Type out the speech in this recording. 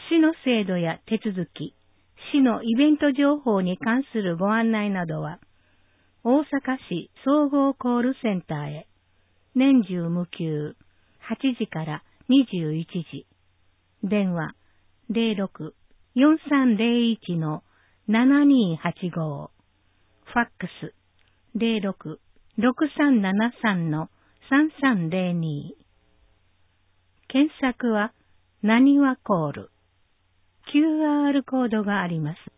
市の制度や手続き、市のイベント情報に関するご案内などは、大阪市総合コールセンターへ、年中無休、8時から21時、電話06-4301-7285、ファックス06-6373-3302、検索はなにわコール、QR コードがあります。